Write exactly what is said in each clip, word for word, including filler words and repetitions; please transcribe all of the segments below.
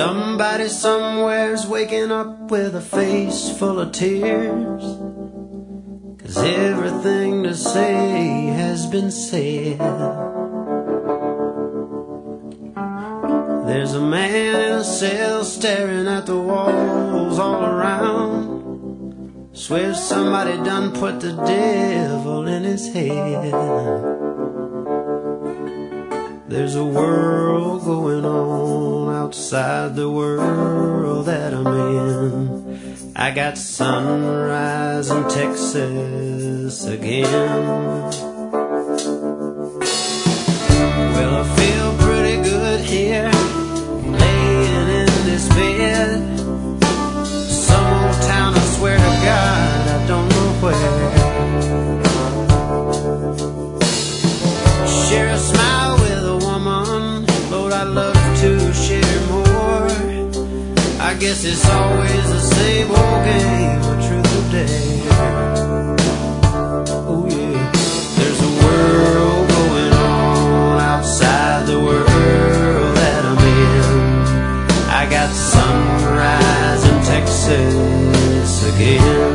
Somebody somewhere's waking up with a face full of tears, 'cause everything to say has been said. There's a man in a cell staring at the walls all around. Swears somebody done put the devil in his head. There's a world going on outside the world that I'm in. I got sunrise in Texas again. Well, I feel pretty good here, laying in this bed. Some old town, I swear to God, I don't know where. Share a smile with a woman, Lord, I'd love to share more. I guess it's always the same old game of truth or dare. Oh yeah, there's a world going on outside the world that I'm in. I got sunrise in Texas again.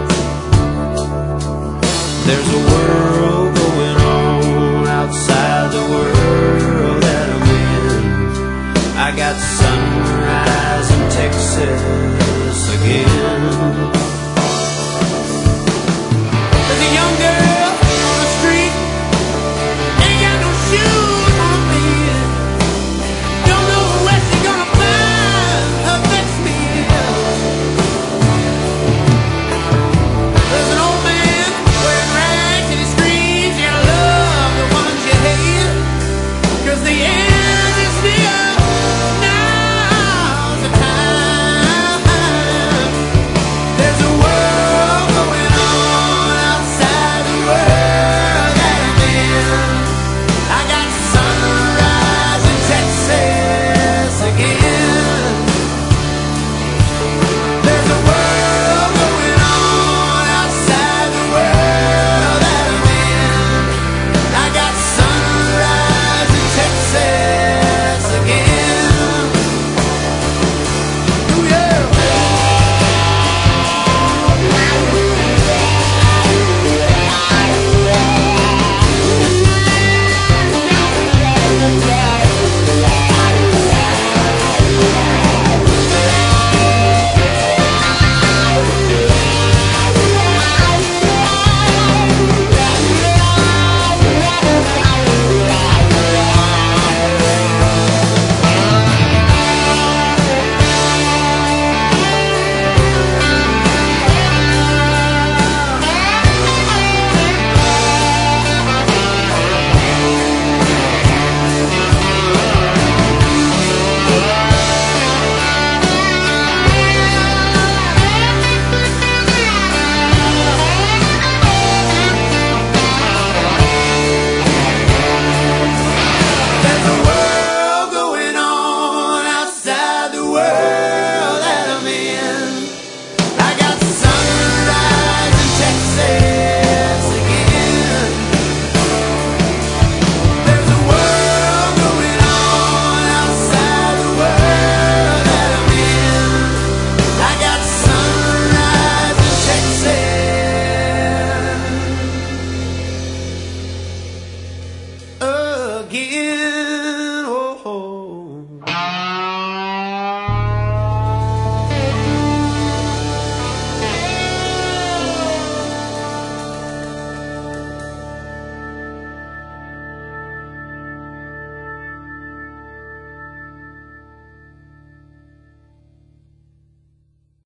There's a world going on outside the world that I'm in. I got sunrise in Texas again. There's a young girl on the street, ain't got no shoes on feet. Don't know where she gonna find her next meal. There's an old man wearing rags and he screams, you gotta love the ones you hate, 'cause the end is near. Now's the time. There's a world going on outside the world that I'm in. I got sunrise in Texas again. There's a world going on outside the world that I'm in. I got sunrise in Texas again. Ooh, yeah. There's a world going on outside the world that I'm in. I got sunrise in Texas again. There's a world going on outside the world that I'm in. I got sunrise in Texas again.